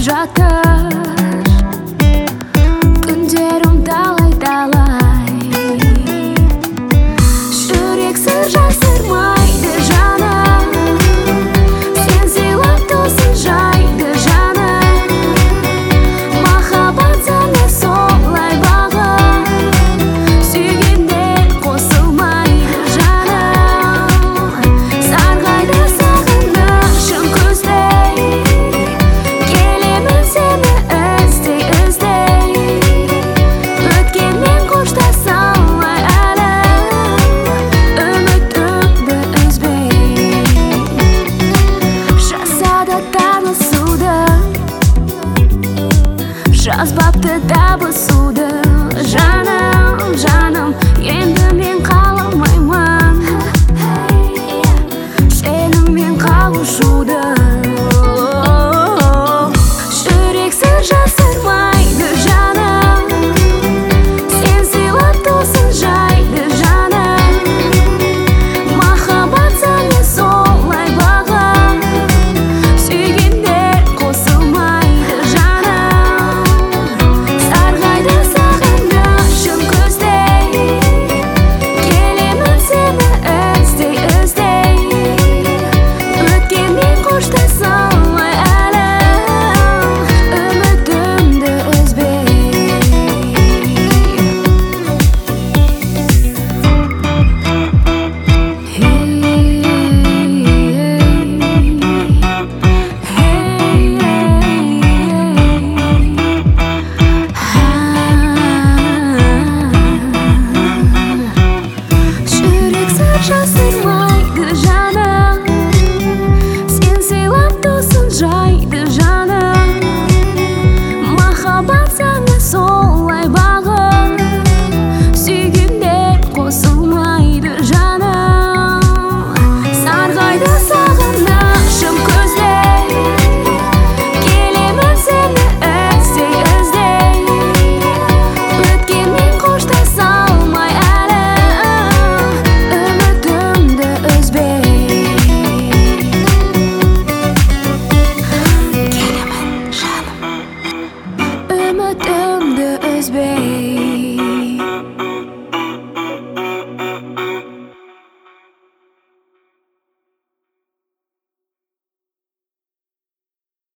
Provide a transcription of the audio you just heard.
жатыр күндерім талай-талай. Жүрек сыр жасырмайды жаным, сен сыйлап тосын жайды жаным. Махаббат заңы солай бағым, сүйгенде қосылмайды жаным. Сарғайды сағынышым көздей, келемін сені іздей-іздей. Өткенмен қоштасалмай әлі, үмітімді үзбей. Жасады танысуды, жазбапты табысуды жаным, жаным. Енді мен қаламаймын сенімен қауышуды. Жүрек сыр жасырмайды жаным, сен сыйлап тосын жайды жаным. Махаббат заңы солай бағым, сүйгенде қосылмайды жаным. Сарғайды сағынышым көздей, келемін сені іздей-іздей. Өткенмен қоштасалмай әлі, үмітімді үзбей. Жүрек сыр жасырмайды жаным, сен сыйлап тосын жайды жаным. Махаббат заңы солай бағым, сүйгенде қосылмайды жаным. Сарғайды сағынышым көздей, келемін сені іздей-іздей. Өткенмен қоштасалмай әлі, үмітімді үзбей. Келемін жаным, үмітімді үзбей.